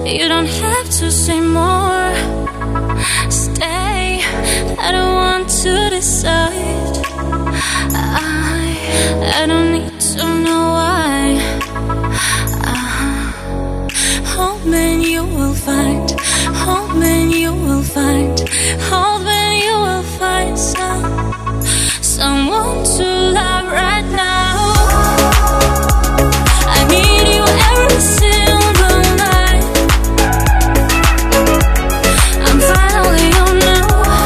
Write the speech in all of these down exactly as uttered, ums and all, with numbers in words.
You don't have to say more. Stay, I don't want to decide. I, I don't need to know why. uh, Home and you will find, home and you will find, home and you will find some, someone to love right now. I need you every single night. I'm finally on now.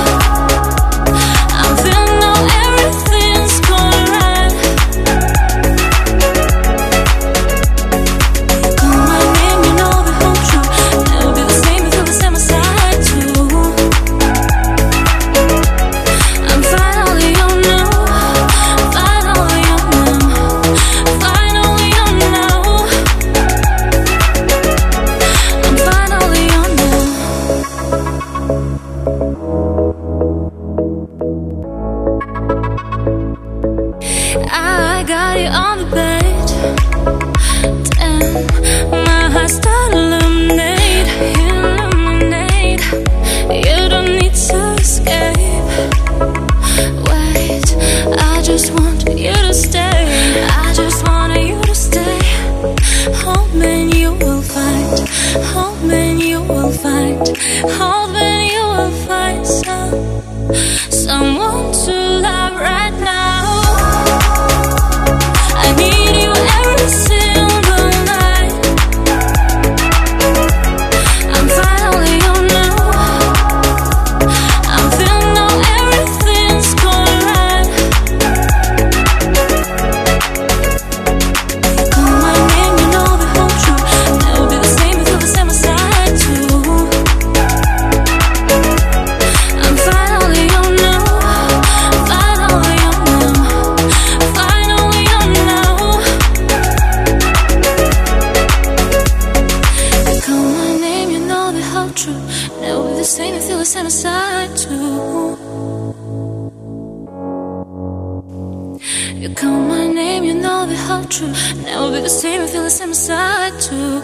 I'm feeling now everything's going right. Call my name, you know the whole truth. Never be the same, you feel the same aside too. I'm finally on now. Finally on now. Finally on now. I'm finally on now. I got you on the bed. Damn, my heart started illuminate, illuminate. You don't need to escape. Wait, I just want you to stay. I just want you to stay. Home and you will find, home and you will find, home and you will find some, someone to love right now. I need you every single night. I'm finally on now. I'm feeling now everything's going right. Call my name, you know the whole truth. Never be the same, you feel the same aside too. I'm finally on now. Finally on now. Finally on now. You call my name, you know the whole truth. Never be the same, you feel the same aside too. You call my name, you know the whole truth. Never be the same, you feel the same aside too.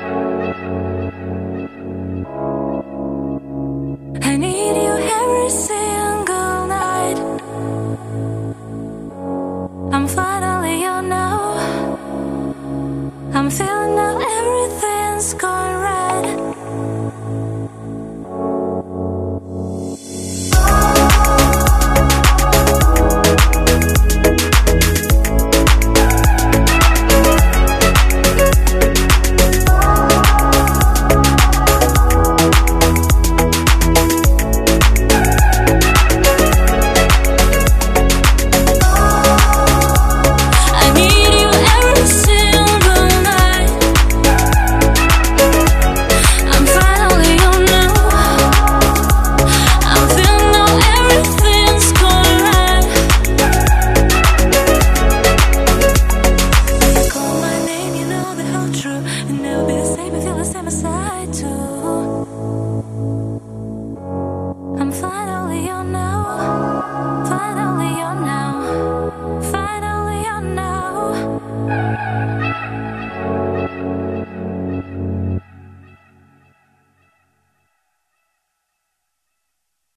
I need you every single